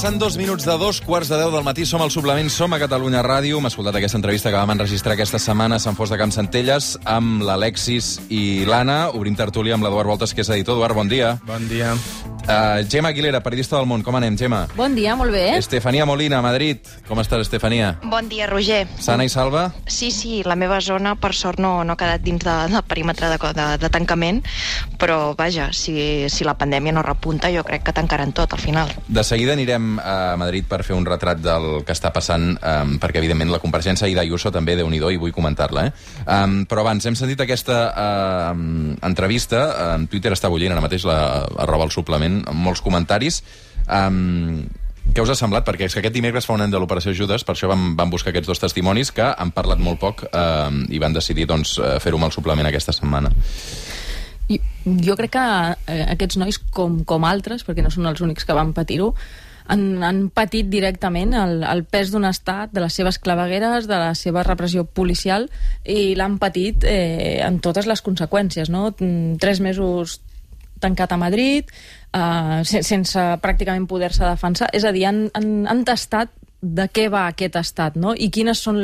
Passant 2 minuts de 2:15 del matí, som al Suplement, som a Catalunya Ràdio. Hem escoltat aquesta entrevista que vam enregistrar aquesta setmana a Sant Fost de Campsentelles amb l'Alexis i l'Anna. Obrim tertúlia amb l'Eduard Voltes, que és editor. Eduard, bon dia. Bon dia. Gemma Aguilera, periodista del Món. Com anem, Gemma? Bon dia, molt bé. Estefania Molina, a Madrid. Com estàs, Estefania? Bon dia, Roger. Sana i salva? Sí, la meva zona, per sort, no ha quedat dins del perímetre de tancament, però, vaja, si la pandèmia no repunta, jo crec que tancaran tot, al final. De seguida anirem a Madrid per fer un retrat del que està passant, perquè, evidentment, la compareixença i d'Ayuso també, Déu-n'hi-do, i vull comentar-la. Però abans, hem sentit aquesta entrevista. En Twitter està bullint ara mateix, @el suplement, amb molts comentaris. Què us ha semblat? Perquè és que aquest dimecres fa un any de l'Operació Judes, per això vam buscar aquests dos testimonis que han parlat molt poc i van decidir fer-ho amb el suplement aquesta setmana. Jo crec que aquests nois, com altres, perquè no són els únics que van patir-ho, han patit directament el pes d'un estat, de les seves clavegueres, de la seva repressió policial, i l'han patit en totes les conseqüències, no? 3 mesos tancat a Madrid, sense pràcticament poder-se defensar. És a dir, han tastat de què va aquest estat, no? I quines són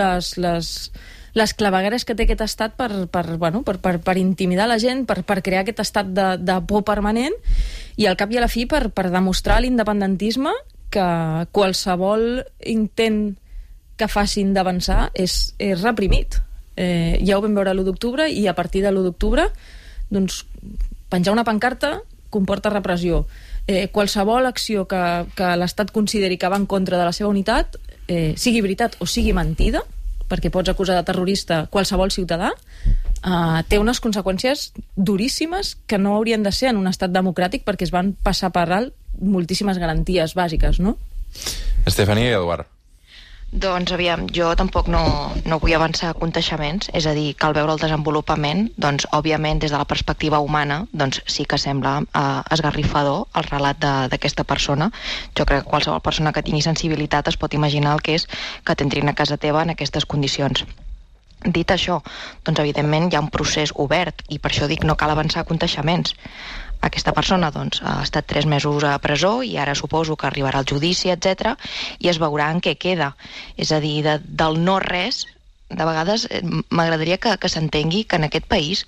les clavegueres que té aquest estat per intimidar la gent, per crear aquest estat de por permanent, i al cap i a la fi per demostrar l'independentisme, que qualsevol intent que facin d'avançar és reprimit. Ja ho vam veure l'1 d'octubre, i a partir de l'1 d'octubre, doncs, penjar una pancarta comporta repressió. Qualsevol acció que l'Estat consideri que va en contra de la seva unitat, sigui veritat o sigui mentida, perquè pots acusar de terrorista qualsevol ciutadà, té unes conseqüències duríssimes que no haurien de ser en un estat democràtic, perquè es van passar per alt moltíssimes garanties bàsiques, no? Estefania i Eduard. Doncs, aviam, jo tampoc no vull avançar contagiaments, és a dir, cal veure el desenvolupament. Doncs, òbviament, des de la perspectiva humana, doncs sí que sembla esgarrifador el relat d'aquesta persona. Jo crec que qualsevol persona que tingui sensibilitat es pot imaginar el que és que t'entrin a casa teva en aquestes condicions. Dit això, doncs evidentment hi ha un procés obert, i per això dic no cal avançar contagiaments. Aquesta persona doncs, ha estat 3 mesos a presó, i ara suposo que arribarà al judici, etc., i es veurà en què queda. És a dir, del no res, de vegades m'agradaria que s'entengui que en aquest país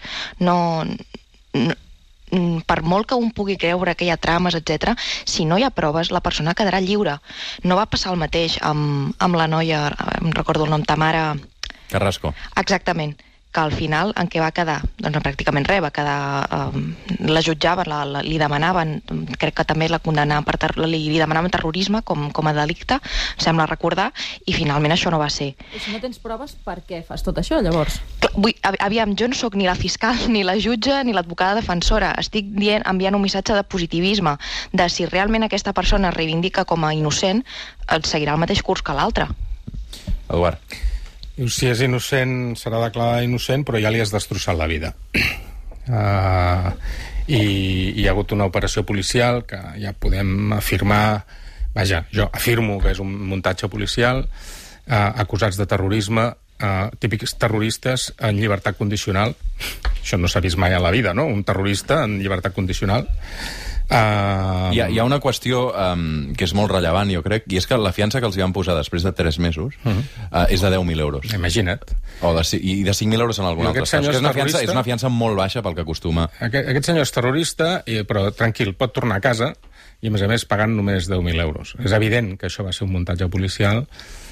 per molt que un pugui creure que hi ha trames, etc., si no hi ha proves, la persona quedarà lliure. No va passar el mateix amb la noia, em recordo el nom, Tamara Carrasco. Exactament, que al final en què va quedar? Doncs pràcticament res, va quedar... la jutjaven, li demanaven, crec que també la condemnaven li demanaven terrorisme com a delicte, em sembla recordar, i finalment això no va ser. I si no tens proves, per què fas tot això, llavors? Aviam, jo no sóc ni la fiscal, ni la jutge, ni l'advocada defensora. Estic enviant un missatge de positivisme, de si realment aquesta persona es reivindica com a innocent, seguirà el mateix curs que l'altre. Eduard. Si és innocent, serà declarada innocent, però ja li has destrossat la vida. I hi ha hagut una operació policial que ja podem afirmar... Vaja, jo afirmo que és un muntatge policial, acusats de terrorisme, típics terroristes en llibertat condicional. Això no s'ha vist mai a la vida, no? Un terrorista en llibertat condicional. Hi ha una qüestió que és molt rellevant, jo crec, i és que la fiança que els hi van posar després de 3 mesos és de 10.000 euros. Imagina't. I de 5.000 euros en algun altre cas. És una fiança molt baixa pel que acostuma. Aquest senyor és terrorista, però tranquil, pot tornar a casa, i a més pagant només 10.000 euros. És evident que això va ser un muntatge policial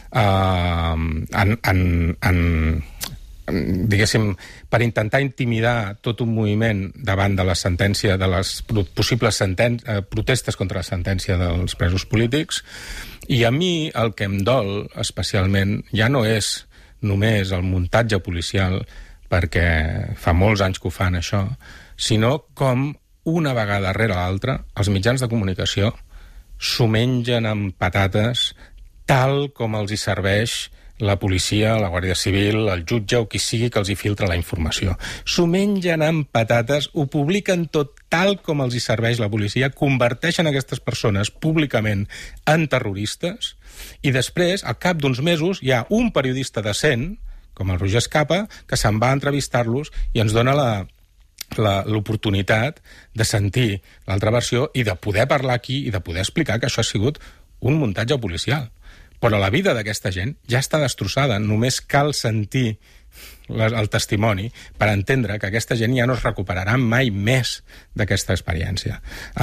diguéssim, per intentar intimidar tot un moviment davant de la sentència, de les possibles protestes contra la sentència dels presos polítics. I a mi el que em dol especialment ja no és només el muntatge policial, perquè fa molts anys que ho fan això, sinó com una vegada rere l'altra els mitjans de comunicació s'ho mengen amb patates tal com els hi serveix la policia, la Guàrdia Civil, el jutge o qui sigui que els hi filtra la informació. S'ho mengen amb patates, ho publiquen tot tal com els hi serveix la policia, converteixen aquestes persones públicament en terroristes, i després, al cap d'uns mesos, hi ha un periodista decent, com el Roger Escapa, que se'n va a entrevistar-los i ens dona l'oportunitat de sentir l'altra versió i de poder parlar aquí i de poder explicar que això ha sigut un muntatge policial. Però la vida d'aquesta gent ja està destrossada. Només cal sentir el testimoni per entendre que aquesta gent ja no es recuperarà mai més d'aquesta experiència.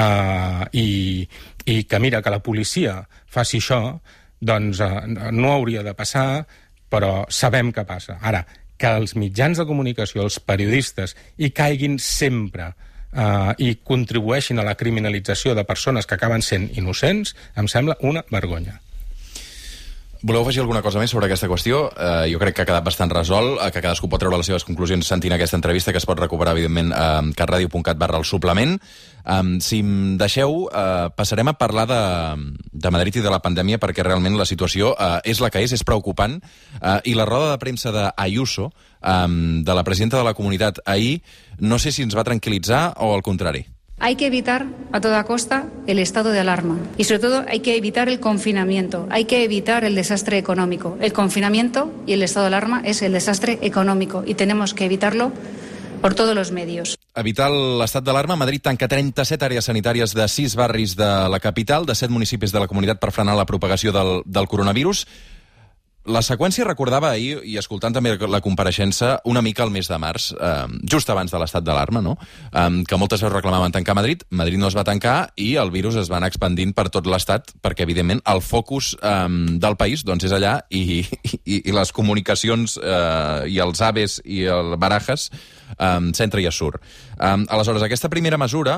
I que, mira, que la policia faci això, doncs no hauria de passar, però sabem que passa. Ara, que els mitjans de comunicació, els periodistes, hi caiguin sempre i contribueixin a la criminalització de persones que acaben sent innocents, em sembla una vergonya. Voleu afegir alguna cosa més sobre aquesta qüestió? Jo crec que ha quedat bastant resolt, que cadascú pot treure les seves conclusions sentint aquesta entrevista, que es pot recuperar, evidentment, a catradio.cat/el-suplement. Si em deixeu, passarem a parlar de Madrid i de la pandèmia, perquè realment la situació és la que és preocupant, i la roda de premsa d'Ayuso, de la presidenta de la Comunitat ahir, no sé si ens va tranquil·litzar o al contrari. Hay que evitar a toda costa el estado de alarma y sobre todo hay que evitar el confinamiento, hay que evitar el desastre económico. El confinamiento y el estado de alarma es el desastre económico y tenemos que evitarlo por todos los medios. Evitar l'estat d'alarma. Madrid tanca 37 àrees sanitàries de 6 barris de la capital, de 7 municipis de la comunitat per frenar la propagació del coronavirus. La seqüència recordava ahir, i escoltant també la compareixença, una mica al mes de març, just abans de l'estat d'alarma, no? Que moltes veus reclamaven tancar Madrid. Madrid no es va tancar i el virus es va anar expandint per tot l'estat, perquè, evidentment, el focus del país doncs, és allà i les comunicacions i els AVEs i el Barajas s'entra i es surt. Aleshores, aquesta primera mesura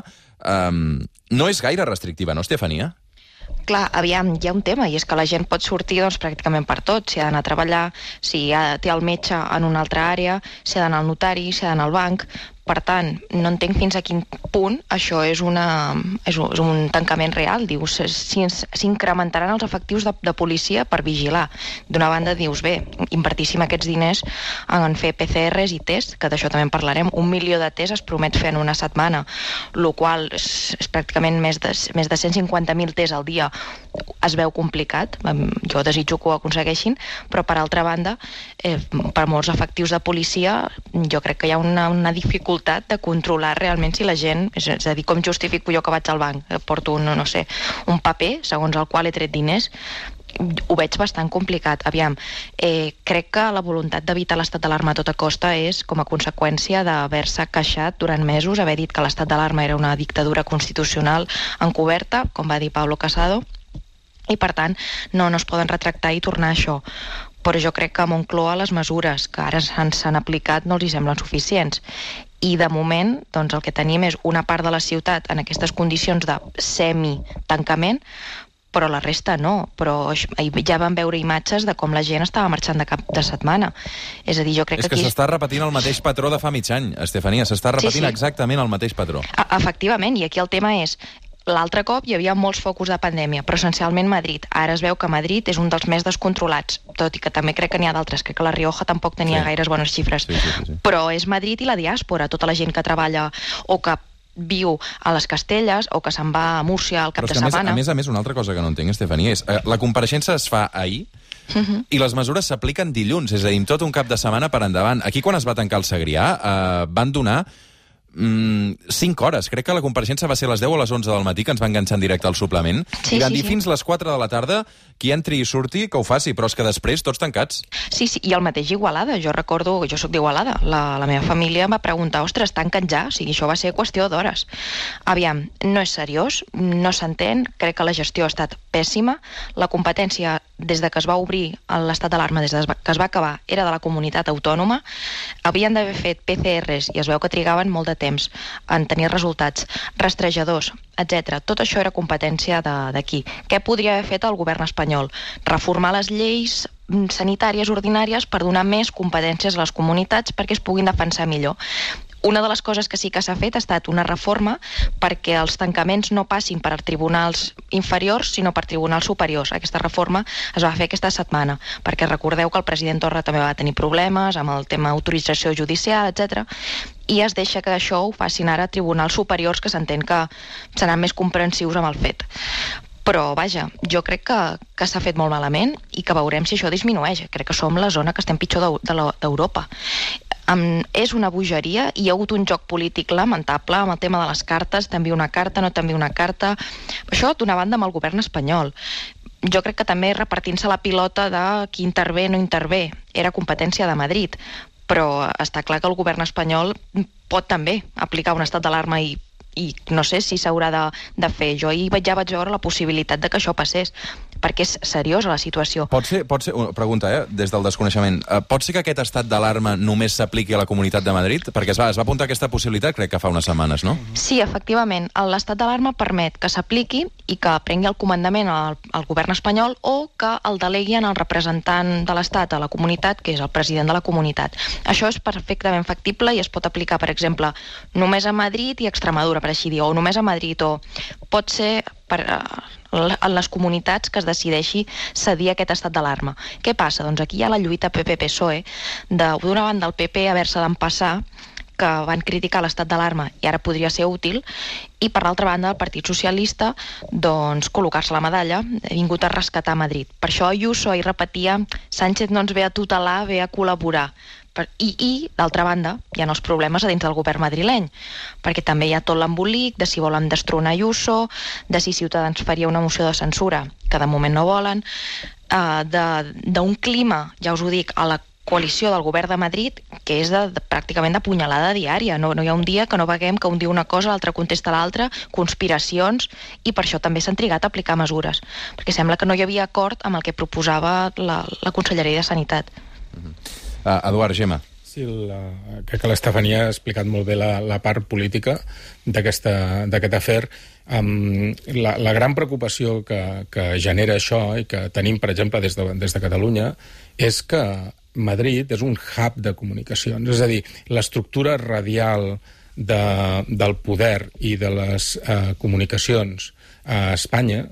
no és gaire restrictiva, no, Estefania? Clar, aviam, hi ha un tema, i és que la gent pot sortir doncs, pràcticament per tot. Si ha d'anar a treballar, si té el metge en una altra àrea, si ha d'anar al notari, si ha d'anar al banc. Per tant, no entenc fins a quin punt això és un tancament real. Dius, s'incrementaran els efectius de policia per vigilar. D'una banda, dius, bé, invertíssim aquests diners en fer PCRs i tests, que d'això també en parlarem. 1 milió de tests es promet fer en una setmana, el qual és pràcticament més de 150.000 tests al dia. Es veu complicat, jo desitjo que ho aconsegueixin, però per altra banda, per molts efectius de policia, jo crec que hi ha una dificultat de controlar realment si la gent, és a dir, com justifico jo que vaig al banc, porto un paper segons el qual he tret diners, ho veig bastant complicat. Aviam, crec que la voluntat d'evitar l'estat d'alarma a tota costa és com a conseqüència d'haver-se queixat durant mesos, haver dit que l'estat d'alarma era una dictadura constitucional encoberta, com va dir Pablo Casado, i per tant no es poden retractar i tornar a això. Però jo crec que a Moncloa les mesures que ara s'han aplicat no els hi semblen suficients. I de moment, doncs, el que tenim és una part de la ciutat en aquestes condicions de semi-tancament, però la resta no. Però ja vam veure imatges de com la gent estava marxant de cap de setmana. És a dir, jo crec que aquí... s'està repetint el mateix patró de fa mig any, Estefania. S'està repetint exactament el mateix patró. Efectivament, i aquí el tema és... L'altre cop hi havia molts focus de pandèmia, però essencialment Madrid. Ara es veu que Madrid és un dels més descontrolats, tot i que també crec que n'hi ha d'altres. Crec que la Rioja tampoc tenia gaires bones xifres. Sí. Però és Madrid i la diàspora, tota la gent que treballa o que viu a les Castelles o que se'n va a Múrcia al cap de setmana. A més, una altra cosa que no entenc, Estefania, és la compareixença es fa ahir i les mesures s'apliquen dilluns, és a dir, tot un cap de setmana per endavant. Aquí, quan es va tancar el Segrià, van donar 5 hores. Crec que la compareixença va ser a les 10 o a les 11 del matí, que ens va enganxar en directe al suplement. I van dir fins les 4 de la tarda qui entri i surti, que ho faci, però és que després tots tancats. Sí, i el mateix Igualada. Jo recordo, jo soc d'Igualada, la meva família em va preguntar, ostres, tanquen ja? O sigui, això va ser qüestió d'hores. Aviam, no és seriós, no s'entén, crec que la gestió ha estat pèssima, la competència des de que es va obrir l'estat d'alarma, des de que es va acabar, era de la comunitat autònoma, havien d'haver fet PCRs i es veu que trigaven molt de temps en tenir resultats, rastrejadors, etc. Tot això era competència d'aquí. Què podria haver fet el govern espanyol? Reformar les lleis sanitàries ordinàries per donar més competències a les comunitats perquè es puguin defensar millor. Una de les coses que sí que s'ha fet ha estat una reforma perquè els tancaments no passin per tribunals inferiors, sinó per tribunals superiors. Aquesta reforma es va fer aquesta setmana, perquè recordeu que el president Torra també va tenir problemes amb el tema autorització judicial, etc. I es deixa que això ho facin ara tribunals superiors, que s'entén que seran més comprensius amb el fet. Però, vaja, jo crec que s'ha fet molt malament i que veurem si això disminueix. Crec que som la zona que estem pitjor d'Europa. És una bogeria, i hi ha hagut un joc polític lamentable amb el tema de les cartes, t'envio una carta, no t'envio una carta. Això d'una banda amb el govern espanyol. Jo crec que també repartint-se la pilota de qui intervé no intervé. Era competència de Madrid, però està clar que el govern espanyol pot també aplicar un estat d'alarma i no sé si s'haurà de fer. Jo ja vaig veure la possibilitat de que això passés, perquè és seriosa la situació. Pot ser, pregunta, des del desconeixement, pot ser que aquest estat d'alarma només s'apliqui a la Comunitat de Madrid? Perquè es va apuntar aquesta possibilitat, crec que fa unes setmanes, no? Sí, efectivament. L'estat d'alarma permet que s'apliqui i que prengui el comandament al govern espanyol o que el delegui en el representant de l'estat a la comunitat, que és el president de la comunitat. Això és perfectament factible i es pot aplicar, per exemple, només a Madrid i a Extremadura, per així dir, o només a Madrid, o pot ser en les comunitats que es decideixi cedir aquest estat d'alarma. Què passa? Doncs aquí hi ha la lluita PP-PSOE, d'una banda el PP haver-se d'empassar, que van criticar l'estat d'alarma i ara podria ser útil, i per l'altra banda el Partit Socialista doncs col·locar-se la medalla, ha vingut a rescatar Madrid. Per això Ayuso ahir repetia: Sánchez no ens ve a tutelar, ve a col·laborar. I d'altra banda, hi ha els problemes a dins del govern madrileny, perquè també hi ha tot l'embolic de si volen destronar Ayuso, de si Ciutadans faria una moció de censura, que de moment no volen, d'un clima, ja us ho dic, a la coalició del govern de Madrid, que és pràcticament de punyalada diària. No hi ha un dia que no veiem que un diu una cosa, l'altre contesta l'altra, conspiracions, i per això també s'han trigat a aplicar mesures, perquè sembla que no hi havia acord amb el que proposava la Conselleria de Sanitat. Eduard, Gemma. Sí, crec que l'Estefania ha explicat molt bé la part política d'aquest afer. La gran preocupació que genera això i que tenim, per exemple, des de Catalunya, és que Madrid és un hub de comunicacions. És a dir, l'estructura radial del poder i de les comunicacions a Espanya,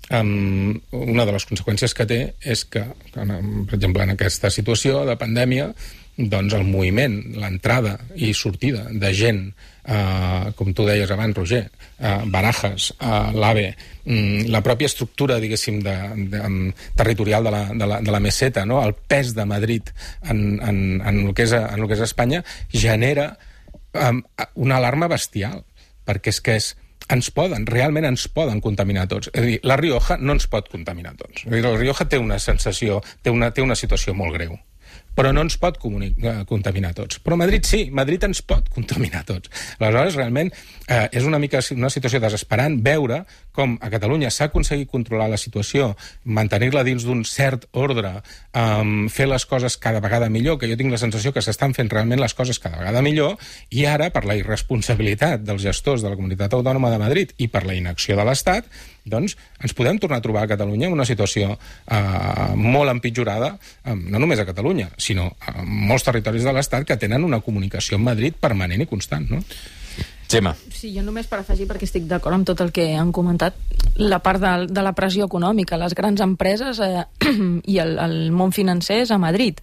una de les conseqüències que té és que, per exemple, en aquesta situació de pandèmia, doncs el moviment, l'entrada i sortida de gent, com tu deies abans, Roger, Barajas, l'AVE, la pròpia estructura, diguéssim, territorial de la meseta, no? El pes de Madrid en el que és Espanya, genera una alarma bestial, perquè realment ens poden contaminar tots. És a dir, la Rioja no ens pot contaminar tots. És a dir, la Rioja té una sensació, té una situació molt greu, però no ens pot contaminar tots. Però Madrid sí, Madrid ens pot contaminar tots. Aleshores, realment, és una situació desesperant veure com a Catalunya s'ha aconseguit controlar la situació, mantenir-la dins d'un cert ordre, fer les coses cada vegada millor, que jo tinc la sensació que s'estan fent realment les coses cada vegada millor, i ara, per la irresponsabilitat dels gestors de la Comunitat Autònoma de Madrid i per la inacció de l'Estat, doncs ens podem tornar a trobar a Catalunya en una situació molt empitjorada, no només a Catalunya, sinó a molts territoris de l'Estat que tenen una comunicació amb Madrid permanent i constant, no? Gemma. Sí, jo només per afegir, perquè estic d'acord amb tot el que han comentat, la part de la pressió econòmica, les grans empreses i el món financer és a Madrid.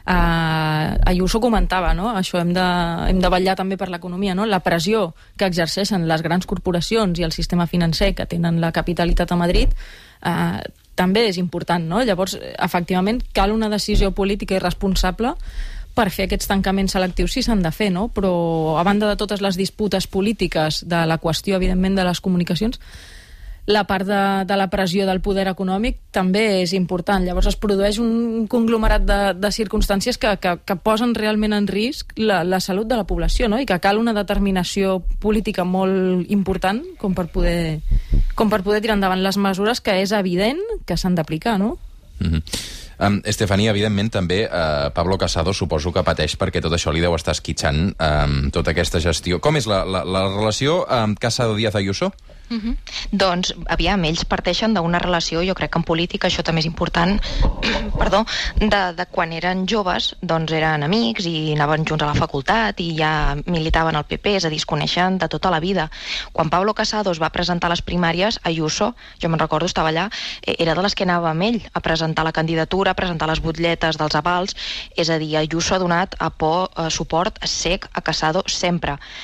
Ayuso comentava, no? Això hem de vetllar també per l'economia, no? La pressió que exerceixen les grans corporacions i el sistema financer que tenen la capitalitat a Madrid també és important, no? Llavors, efectivament, cal una decisió política i responsable per fer aquests tancaments selectius, si s'han de fer, no? Però a banda de totes les disputes polítiques de la qüestió, evidentment, de les comunicacions, la part de la pressió del poder econòmic també és important. Llavors es produeix un conglomerat de circumstàncies que posen realment en risc la salut de la població, no? I que cal una determinació política molt important com per poder tirar endavant les mesures que és evident que s'han d'aplicar, no? Estefania, evidentment, també Pablo Casado suposo que pateix perquè tot això li deu estar esquitxant tota aquesta gestió. Com és la relació Casado-Díaz-Ayuso? Doncs, aviam, ells parteixen d'una relació, jo crec que en política això també és important, perdó, de quan eren joves, doncs eren amics i anaven junts a la facultat i ja militaven al PP, és a dir, es coneixen de tota la vida. Quan Pablo Casado es va presentar a les primàries, Ayuso, jo me'n recordo, estava allà, era de les que anava amb ell a presentar la candidatura, a presentar les butlletes dels avals, és a dir, Ayuso ha donat suport sec a Casado sempre.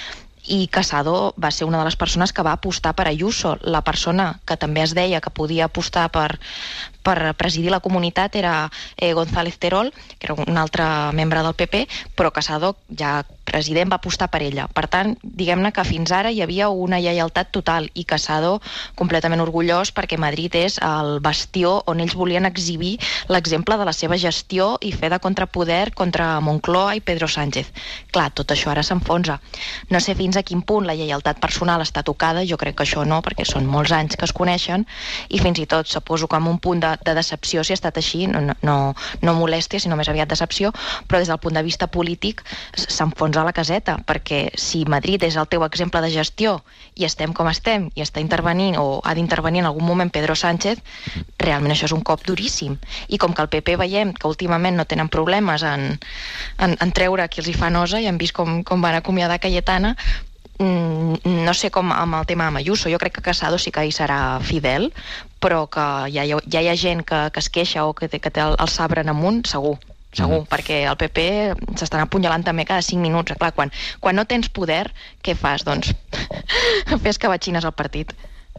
i Casado va ser una de les persones que va apostar per Ayuso. La persona que també es deia que podia apostar per presidir la comunitat era González Terol, que era un altre membre del PP, però Casado, ja president, va apostar per ella. Per tant, diguem-ne que fins ara hi havia una lleialtat total i Casado completament orgullós perquè Madrid és el bastió on ells volien exhibir l'exemple de la seva gestió i fer de contrapoder contra Moncloa i Pedro Sánchez. Clar, tot això ara s'enfonsa. No sé fins a quin punt la lleialtat personal està tocada, jo crec que això no, perquè són molts anys que es coneixen, i fins i tot suposo que amb un punt de decepció, si ha estat així, no molèstia, sinó més aviat decepció, però des del punt de vista polític s'enfonsa la caseta, perquè si Madrid és el teu exemple de gestió i estem com estem, i està intervenint o ha d'intervenir en algun moment Pedro Sánchez, realment això és un cop duríssim. I com que el PP veiem que últimament no tenen problemes en treure qui els hi fa nosa, i hem vist com van acomiadar Cayetana, no sé com amb el tema de Ayuso. Jo crec que Casado sí que hi serà fidel, però que ja hi ha gent que es queixa o que té el sabre en amunt, segur, perquè el PP s'estan apunyalant també cada 5 minuts. Clar, quan no tens poder, què fas? Doncs fes cavatxines al partit.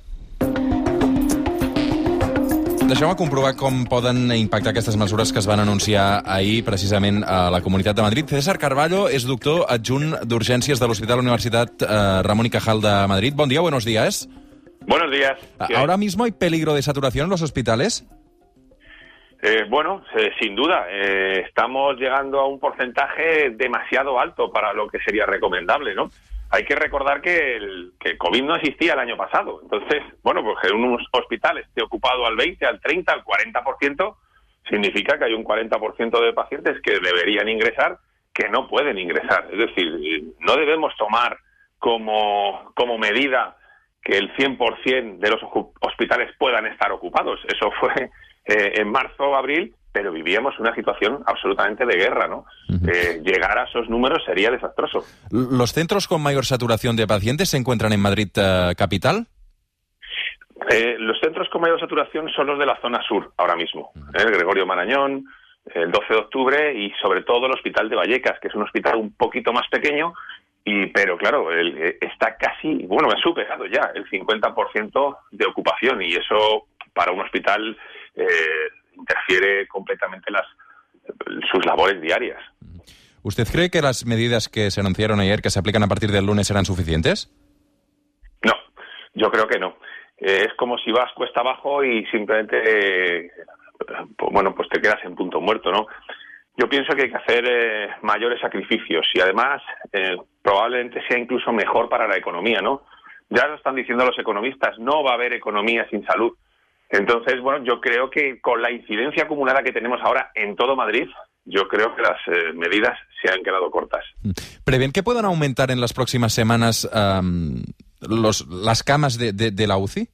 Deixeu-me comprovar com poden impactar aquestes mesures que es van anunciar ahir precisament a la Comunitat de Madrid. César Carballo és doctor adjunt d'Urgències de l'Hospital Universitat Ramón y Cajal de Madrid. Buen día, buenos días. Buenos días. ¿Ahora mismo hay peligro de saturación en los hospitales? Sin duda. Estamos llegando a un porcentaje demasiado alto para lo que sería recomendable, ¿no? Hay que recordar que el COVID no existía el año pasado. Entonces, pues que un hospital esté ocupado al 20, al 30, al 40%, significa que hay un 40% de pacientes que deberían ingresar que no pueden ingresar. Es decir, no debemos tomar como medida que el 100% de los hospitales puedan estar ocupados. Eso fue en marzo o abril, pero vivíamos una situación absolutamente de guerra, ¿no? Llegar a esos números sería desastroso. ¿Los centros con mayor saturación de pacientes se encuentran en Madrid capital? Los centros con mayor saturación son los de la zona sur, ahora mismo. El Gregorio Marañón, el 12 de octubre y sobre todo el Hospital de Vallecas, que es un hospital un poquito más pequeño, pero claro, está casi, ha superado ya el 50% de ocupación, y eso para un hospital interfiere completamente sus labores diarias. ¿Usted cree que las medidas que se anunciaron ayer, que se aplican a partir del lunes, serán suficientes? No, yo creo que no. Es como si vas cuesta abajo y simplemente, pues te quedas en punto muerto, ¿no? Yo pienso que hay que hacer mayores sacrificios y además probablemente sea incluso mejor para la economía, ¿no? Ya lo están diciendo los economistas, no va a haber economía sin salud. Entonces, yo creo que con la incidencia acumulada que tenemos ahora en todo Madrid, yo creo que las medidas se han quedado cortas. ¿Prevén que puedan aumentar en las próximas semanas las camas de la UCI?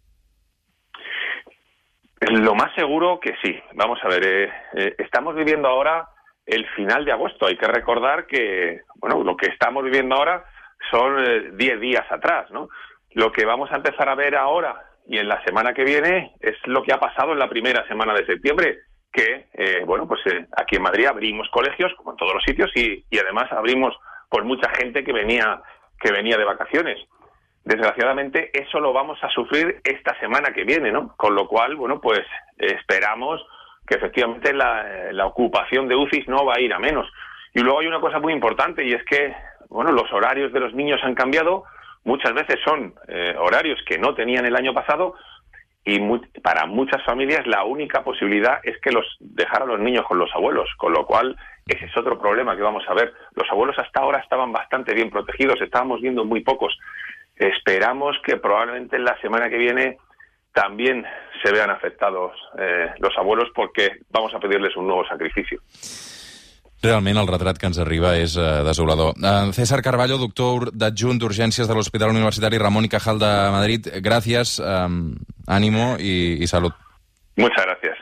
Lo más seguro que sí. Vamos a ver, estamos viviendo ahora el final de agosto. Hay que recordar que, lo que estamos viviendo ahora son 10 días atrás, ¿no? Lo que vamos a empezar a ver ahora y en la semana que viene es lo que ha pasado en la primera semana de septiembre, que, aquí en Madrid abrimos colegios, como en todos los sitios, y además abrimos por mucha gente que venía de vacaciones. Desgraciadamente, eso lo vamos a sufrir esta semana que viene, ¿no? Con lo cual, esperamos que efectivamente la ocupación de UCIs no va a ir a menos. Y luego hay una cosa muy importante, y es que, los horarios de los niños han cambiado. Muchas veces son horarios que no tenían el año pasado, y para muchas familias la única posibilidad es que dejar a los niños con los abuelos, con lo cual ese es otro problema que vamos a ver. Los abuelos hasta ahora estaban bastante bien protegidos, estábamos viendo muy pocos. Esperamos que probablemente en la semana que viene también se vean afectados los abuelos, porque vamos a pedirles un nuevo sacrificio. Realment el retrat que ens arriba és desolador. César Carballo, doctor adjunt d'Urgències de l'Hospital Universitari Ramón y Cajal de Madrid. Gracias, ánimo y salud. Muchas gracias.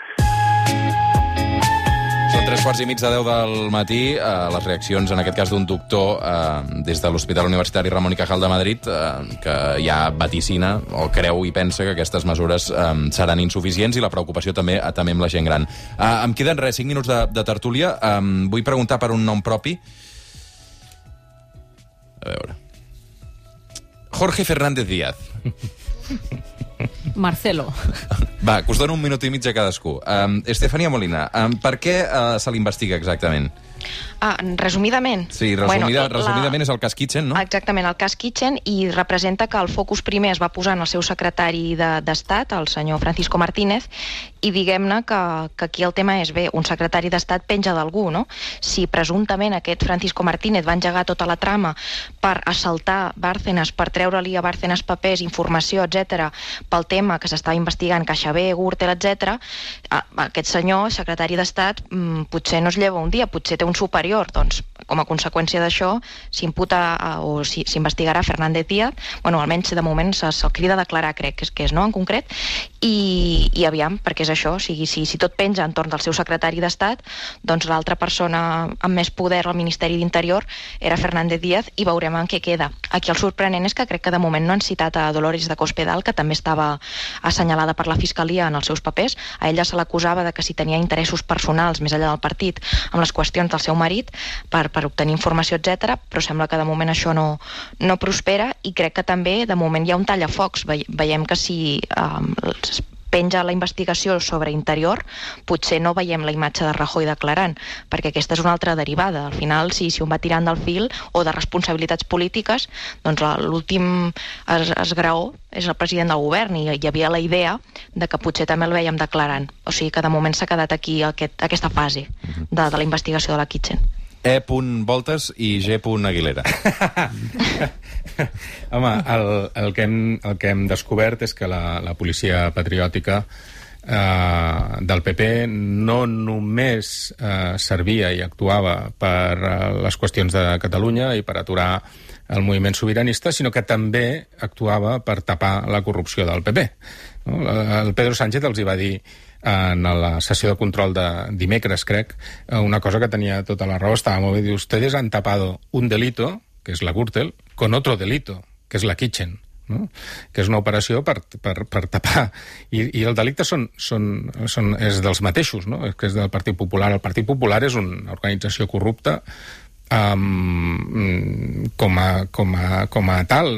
Són 3:15 del matí. Les reaccions, en aquest cas, d'un doctor des de l'Hospital Universitari Ramón y Cajal de Madrid, que ja vaticina o creu i pensa que aquestes mesures seran insuficients, i la preocupació també amb la gent gran. Em queden 5 minuts de tertúlia. Vull preguntar per un nom propi. A veure. Jorge Fernández Díaz. Marcelo. Va, que us dono 1 minut i mig a cadascú. Estefania Molina, per què se l'investiga exactament? Resumidament? Sí, resumidament és el cas Kitchen, no? Exactament, el cas Kitchen, i representa que el focus primer es va posar en el seu secretari d'Estat, el senyor Francisco Martínez, i diguem-ne que aquí el tema és, bé, un secretari d'Estat penja d'algú, no? Si presumptament aquest Francisco Martínez va engegar tota la trama per assaltar Bárcenas, per treure-li a Bárcenas papers, informació, etc, pel tema que s'estava investigant, CaixaBank, Gürtel, etc, aquest senyor, secretari d'Estat, potser no es lleva un dia, potser té un superior, doncs, com a conseqüència d'això, s'imputa o s'investigarà Fernández Díaz, bueno, almenys de moment se'l crida a declarar, crec que és, no?, en concret, i aviam, perquè és això, o sigui, si tot penja entorn del seu secretari d'Estat, doncs l'altra persona amb més poder al Ministeri d'Interior era Fernández Díaz, i veurem en què queda. Aquí el sorprenent és que crec que de moment no han citat a Dolores de Cospedal, que també estava assenyalada per la Fiscalia en els seus papers. A ella se l'acusava de que si tenia interessos personals més enllà del partit amb les qüestions del seu marit per obtenir informació, etc, però sembla que de moment això no prospera, i crec que també de moment hi ha un tallafocs. Veiem que si penja la investigació sobre Interior, potser no veiem la imatge de Rajoy declarant, perquè aquesta és una altra derivada. Al final, si un va tirant del fil o de responsabilitats polítiques, doncs l'últim esgraó és el president del govern, i hi havia la idea de que potser també el veiem declarant. O sigui que de moment s'ha quedat aquí aquesta fase de la investigació de la Kitchen. E.Voltes i G.Aguilera. Home, el que hem descobert és que la policia patriòtica del PP no només servia i actuava per les qüestions de Catalunya i per aturar el moviment sobiranista, sinó que també actuava per tapar la corrupció del PP. El Pedro Sánchez els hi va dir en la sessió de control de dimecres, crec, una cosa que tenia tota la raó, estava molt bé, diu, ustedes han tapado un delito, que és la Gürtel, con otro delito, que és la Kitchen, no? Que és una operació per tapar. I el delicte és dels mateixos, no? Que és del Partit Popular. El Partit Popular és una organització corrupta com a tal.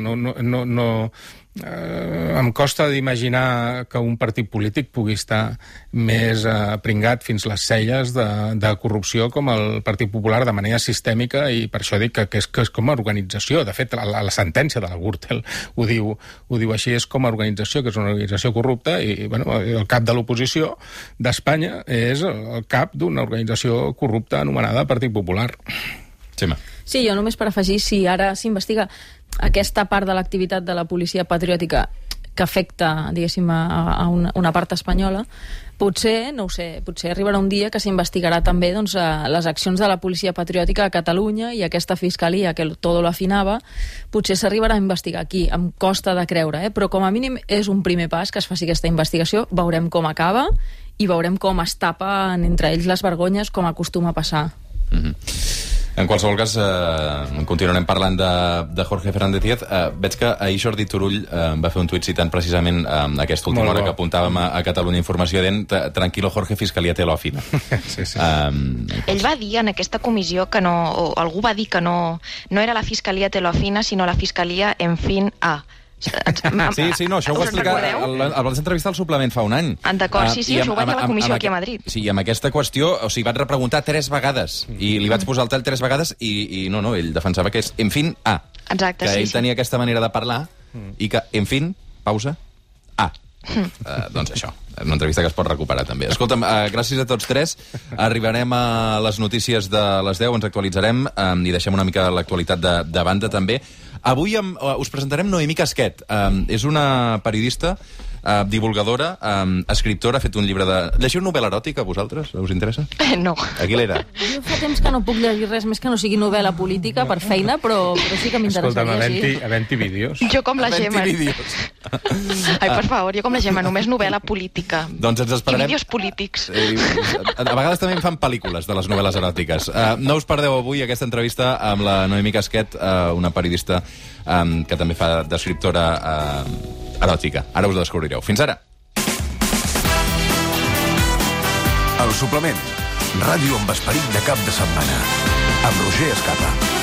Em costa d'imaginar que un partit polític pugui estar més pringat fins les celles de corrupció com el Partit Popular de manera sistèmica, i per això dic que és com a organització. De fet, la sentència de la Gürtel ho diu així, és com a organització, que és una organització corrupta, i bueno, el cap de l'oposició d'Espanya és el cap d'una organització corrupta anomenada Partit Popular. Sí, jo només per afegir, si ara s'investiga aquesta part de l'activitat de la policia patriòtica que afecta, diguéssim, a una part espanyola, potser, no ho sé, potser arribarà un dia que s'investigarà també, doncs, les accions de la policia patriòtica a Catalunya, i aquesta fiscalia que todo lo afinava, potser s'arribarà a investigar aquí. Em costa de creure, però com a mínim és un primer pas que es faci aquesta investigació. Veurem com acaba i veurem com es tapen entre ells les vergonyes, com acostuma a passar. En qualsevol cas, continuarem parlant de Jorge Fernández Díaz. Veig que ahir Jordi Turull va fer un tuit citant precisament aquesta última hora que apuntàvem a Catalunya Informació, dient tranquilo Jorge, Fiscalia te lo afina. Sí. Ell va dir en aquesta comissió que no, o algú va dir que no era la Fiscalia te lo afina, sinó la Fiscalia en fin a. Sí, no, això ho va explicar, el vas entrevistar al suplement fa un any. D'acord, sí, això ho vaig a la comissió aquí a Madrid. Sí, i amb aquesta qüestió, o sigui, vaig repreguntar 3 vegades, i li vaig posar el tall 3 vegades, i no, ell defensava que és en fin a. Exacte, que ell tenia aquesta manera de parlar, i que en fin, pausa, a. Doncs això, una entrevista que es pot recuperar també. Escolta'm, gràcies a tots 3. Arribarem a les notícies de les 10, ens actualitzarem i deixem una mica l'actualitat de banda també. Avui us presentarem Noemí Casquet. És una periodista, divulgadora, escriptora, ha fet un llibre de... Llegeu novel·la eròtica, vosaltres? Us interessa? No. Aguilera. Jo fa temps que no puc llegir res més que no sigui novel·la política per feina, però sí que m'interessaria. Escolta'm, havent-hi vídeos. Jo com la Gemma. Ai, per favor, jo com la Gemma, només novel·la política. Doncs ens esperarem... I vídeos polítics. A vegades també en fan pel·lícules de les novel·les eròtiques. No us perdeu avui aquesta entrevista amb la Noemí Casquet, una periodista que també fa d'escriptora eròtica. Ara us ho descobrireu. Fins ara. El suplement. Ràdio amb esperit de cap de setmana. Amb Roger Escapa.